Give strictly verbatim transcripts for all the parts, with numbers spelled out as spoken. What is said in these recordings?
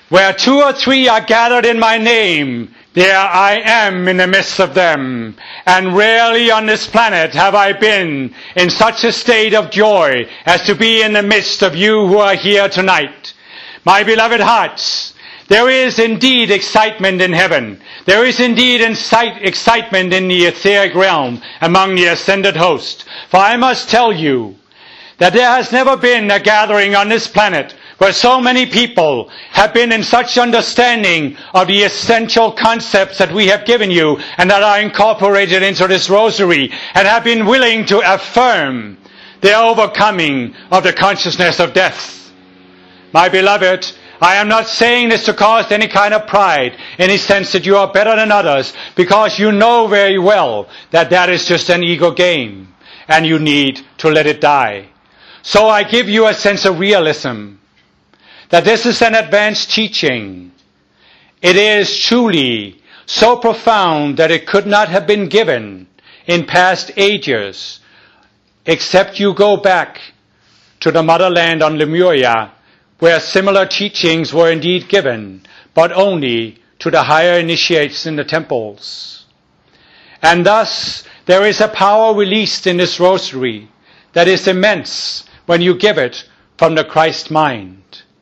Where two or three are gathered in my name, there I am in the midst of them. And rarely on this planet have I been in such a state of joy as to be in the midst of you who are here tonight. My beloved hearts, there is indeed excitement in heaven. There is indeed incite, excitement in the etheric realm among the ascended host. For I must tell you that there has never been a gathering on this planet where so many people have been in such understanding of the essential concepts that we have given you and that are incorporated into this rosary, and have been willing to affirm their overcoming of the consciousness of death. My beloved, I am not saying this to cause any kind of pride, any sense that you are better than others, because you know very well that that is just an ego game, and you need to let it die. So I give you a sense of realism, that this is an advanced teaching. It is truly so profound that it could not have been given in past ages, except you go back to the motherland on Lemuria, where similar teachings were indeed given, but only to the higher initiates in the temples. And thus, there is a power released in this rosary that is immense when you give it from the Christ mind.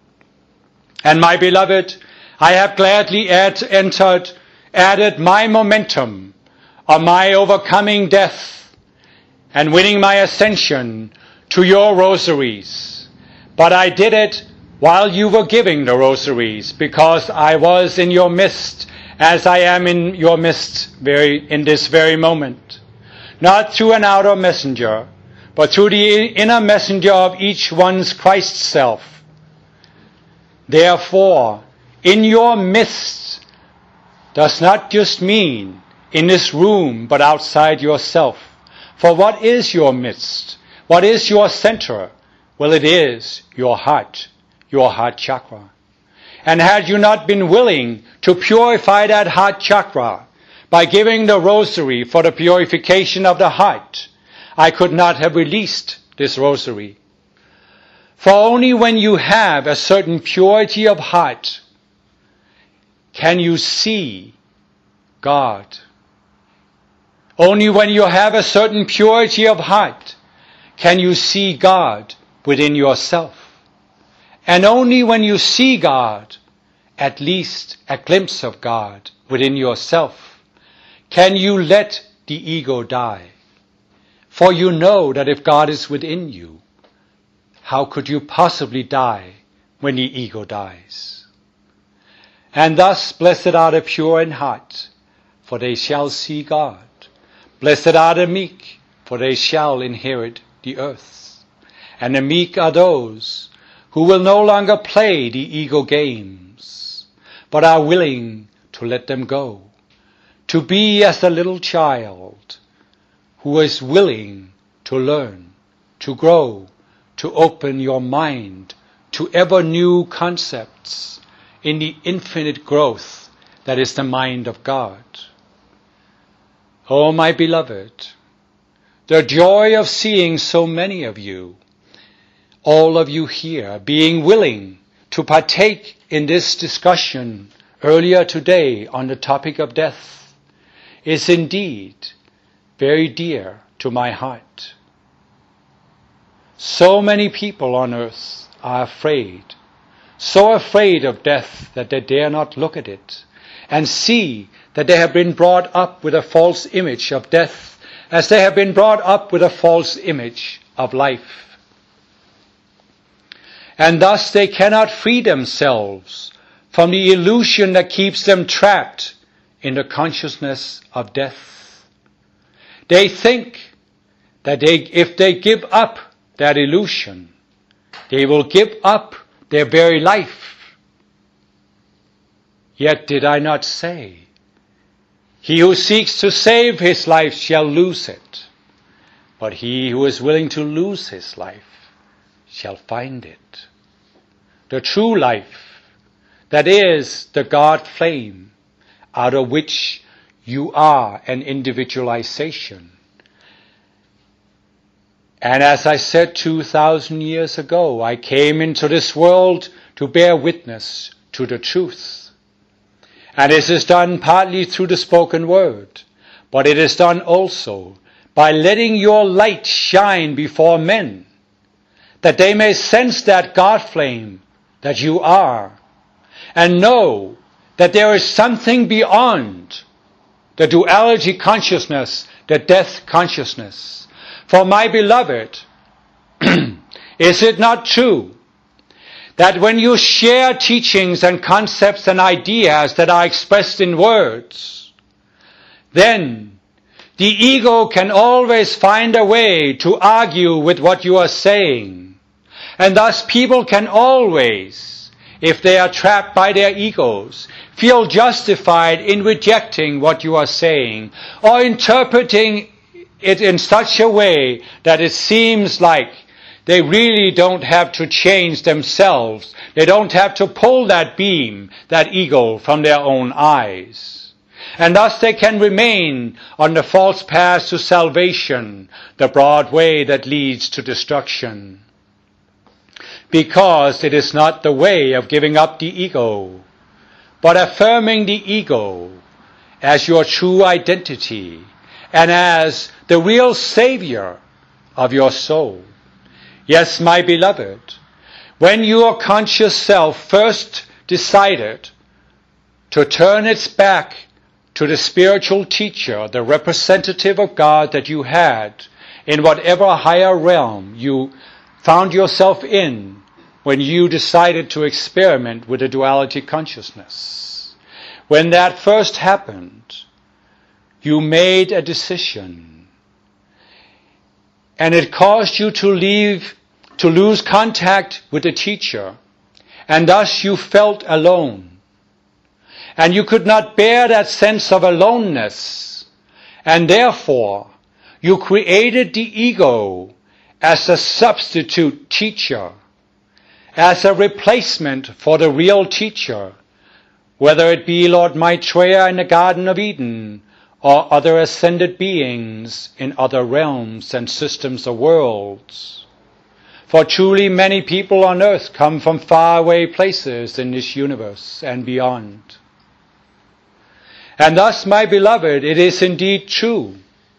And my beloved, I have gladly add, entered, added my momentum of my overcoming death and winning my ascension to your rosaries. But I did it while you were giving the rosaries, because I was in your midst, as I am in your midst very, in this very moment. Not through an outer messenger, but through the inner messenger of each one's Christ self. Therefore, in your midst does not just mean in this room, but outside yourself. For what is your midst? What is your center? Well, it is your heart, your heart chakra. And had you not been willing to purify that heart chakra by giving the rosary for the purification of the heart, I could not have released this rosary. For only when you have a certain purity of heart can you see God. Only when you have a certain purity of heart can you see God within yourself. And only when you see God, at least a glimpse of God within yourself, can you let the ego die. For you know that if God is within you, how could you possibly die when the ego dies? And thus, blessed are the pure in heart, for they shall see God. Blessed are the meek, for they shall inherit the earth. And the meek are those who will no longer play the ego games, but are willing to let them go, to be as a little child who is willing to learn, to grow, to open your mind to ever new concepts in the infinite growth that is the mind of God. Oh, my beloved, the joy of seeing so many of you, all of you here, being willing to partake in this discussion earlier today on the topic of death, is indeed very dear to my heart. So many people on earth are afraid, so afraid of death that they dare not look at it and see that they have been brought up with a false image of death as they have been brought up with a false image of life. And thus they cannot free themselves from the illusion that keeps them trapped in the consciousness of death. They think that they, if they give up that illusion, they will give up their very life. Yet did I not say, he who seeks to save his life shall lose it, but he who is willing to lose his life shall find it. The true life, that is the God flame, out of which you are an individualization. And as I said two thousand years ago, I came into this world to bear witness to the truth. And this is done partly through the spoken word, but it is done also by letting your light shine before men, that they may sense that God flame that you are, and know that there is something beyond the duality consciousness, the death consciousness. For my beloved, is it not true that when you share teachings and concepts and ideas that are expressed in words, then the ego can always find a way to argue with what you are saying. And thus people can always, if they are trapped by their egos, feel justified in rejecting what you are saying or interpreting it in such a way that it seems like they really don't have to change themselves. They don't have to pull that beam, that ego, from their own eyes. And thus they can remain on the false path to salvation, the broad way that leads to destruction. Because it is not the way of giving up the ego, but affirming the ego as your true identity and as the real savior of your soul. Yes, my beloved, when your conscious self first decided to turn its back to the spiritual teacher, the representative of God that you had in whatever higher realm you found yourself in, when you decided to experiment with the duality consciousness, when that first happened, you made a decision. And it caused you to leave, to lose contact with the teacher. And thus you felt alone. And you could not bear that sense of aloneness. And therefore, you created the ego as a substitute teacher, as a replacement for the real teacher, whether it be Lord Maitreya in the Garden of Eden, or other ascended beings in other realms and systems of worlds. For truly many people on earth come from faraway places in this universe and beyond. And thus, my beloved, it is indeed true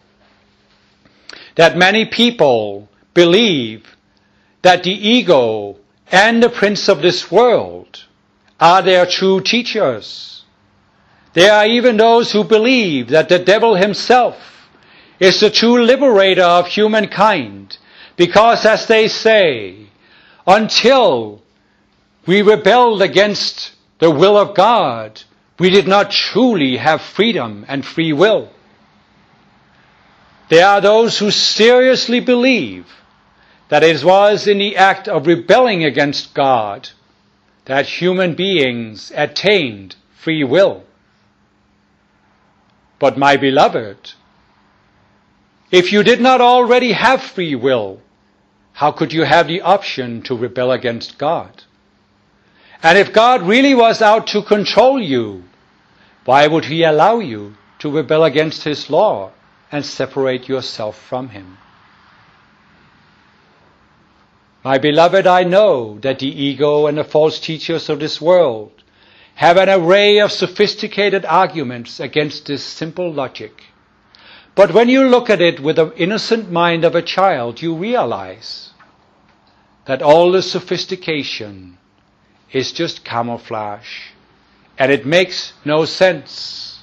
that many people believe that the ego and the prince of this world are their true teachers. There are even those who believe that the devil himself is the true liberator of humankind, because, as they say, until we rebelled against the will of God, we did not truly have freedom and free will. There are those who seriously believe that it was in the act of rebelling against God that human beings attained free will. But my beloved, if you did not already have free will, how could you have the option to rebel against God? And if God really was out to control you, why would he allow you to rebel against his law and separate yourself from him? My beloved, I know that the ego and the false teachers of this world have an array of sophisticated arguments against this simple logic. But when you look at it with the innocent mind of a child, you realize that all the sophistication is just camouflage, and it makes no sense.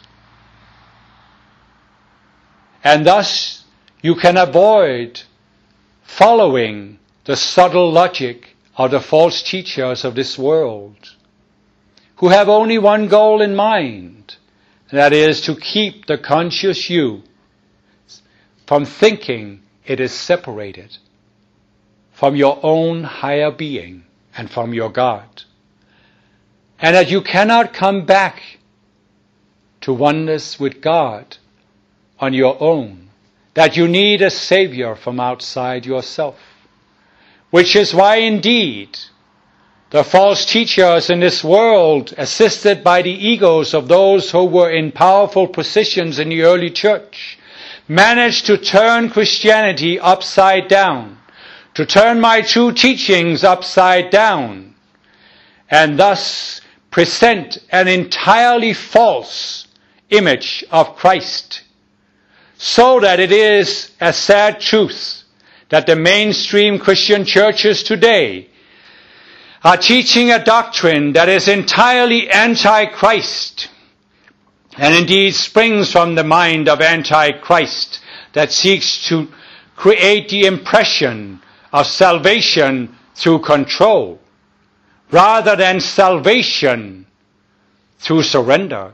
And thus you can avoid following the subtle logic of the false teachers of this world, who have only one goal in mind, and that is to keep the conscious you from thinking it is separated from your own higher being and from your God, and that you cannot come back to oneness with God on your own, that you need a savior from outside yourself. Which is why indeed the false teachers in this world, assisted by the egos of those who were in powerful positions in the early church, managed to turn Christianity upside down, to turn my true teachings upside down, and thus present an entirely false image of Christ, so that it is a sad truth that the mainstream Christian churches today are teaching a doctrine that is entirely anti-Christ, and indeed springs from the mind of anti-Christ, that seeks to create the impression of salvation through control, rather than salvation through surrender,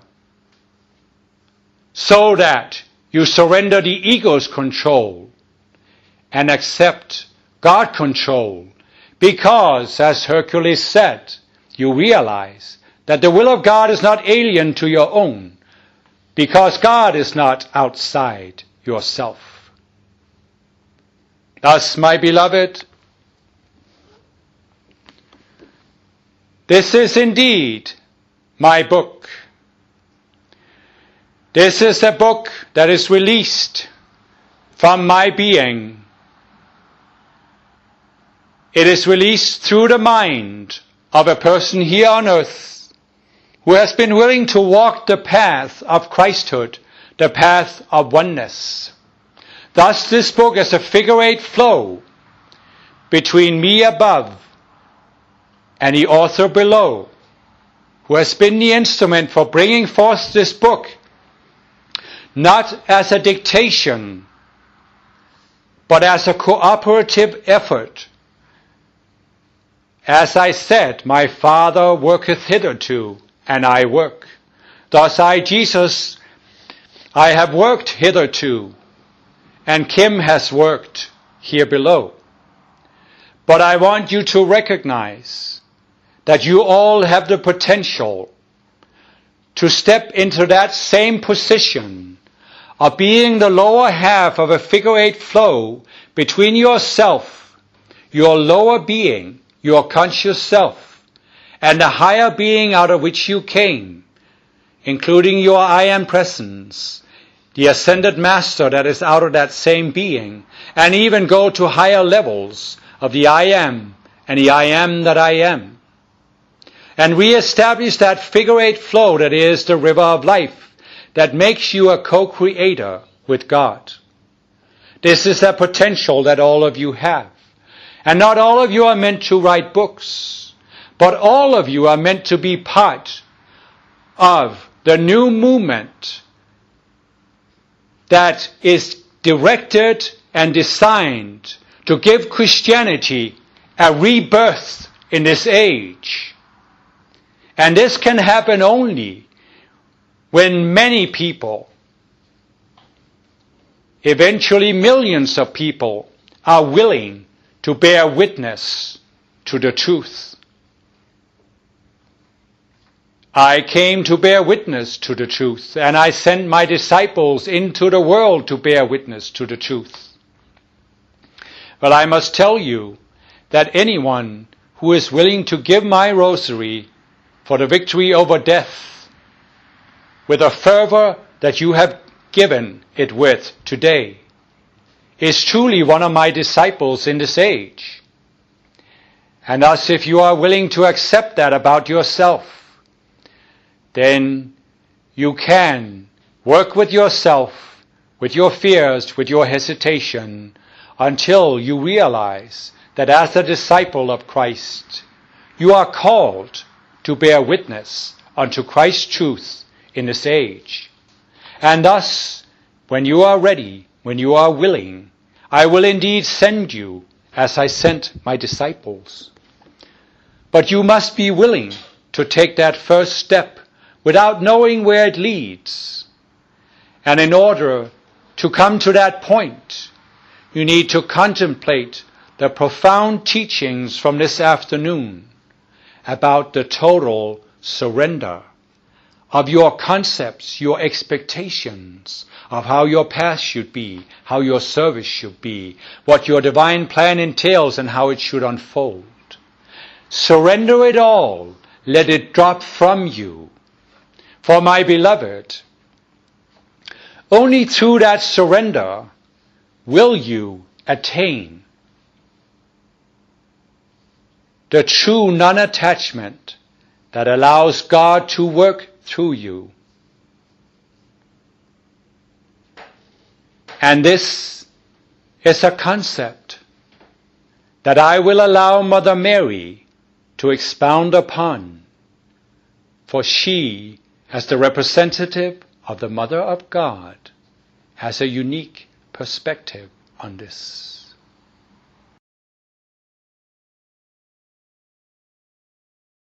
so that you surrender the ego's control and accept God control, because, as Hercules said, you realize that the will of God is not alien to your own, because God is not outside yourself. Thus, my beloved, this is indeed my book. This is a book that is released from my being. It is released through the mind of a person here on earth who has been willing to walk the path of Christhood, the path of oneness. Thus, this book is a figure-eight flow between me above and the author below, who has been the instrument for bringing forth this book, not as a dictation, but as a cooperative effort. As I said, my Father worketh hitherto, and I work. Thus I, Jesus, I have worked hitherto, and Kim has worked here below. But I want you to recognize that you all have the potential to step into that same position of being the lower half of a figure-eight flow between yourself, your lower being, your conscious self, and the higher being out of which you came, including your I am presence, the ascended master that is out of that same being, and even go to higher levels of the I am and the I am that I am. And re-establish that figure-eight flow that is the river of life, that makes you a co-creator with God. This is the potential that all of you have. And not all of you are meant to write books, but all of you are meant to be part of the new movement that is directed and designed to give Christianity a rebirth in this age. And this can happen only when many people, eventually millions of people, are willing to bear witness to the truth. I came to bear witness to the truth, and I sent my disciples into the world to bear witness to the truth. But I must tell you that anyone who is willing to give my rosary for the victory over death with a fervor that you have given it with today is truly one of my disciples in this age. And thus, if you are willing to accept that about yourself, then you can work with yourself, with your fears, with your hesitation, until you realize that as a disciple of Christ, you are called to bear witness unto Christ's truth in this age. And thus, when you are ready, when you are willing, I will indeed send you as I sent my disciples. But you must be willing to take that first step without knowing where it leads. And in order to come to that point, you need to contemplate the profound teachings from this afternoon about the total surrender of your concepts, your expectations of how your path should be, how your service should be, what your divine plan entails and how it should unfold. Surrender it all. Let it drop from you. For my beloved, only through that surrender will you attain the true non-attachment that allows God to work through you. And this is a concept that I will allow Mother Mary to expound upon, for she, as the representative of the Mother of God, has a unique perspective on this.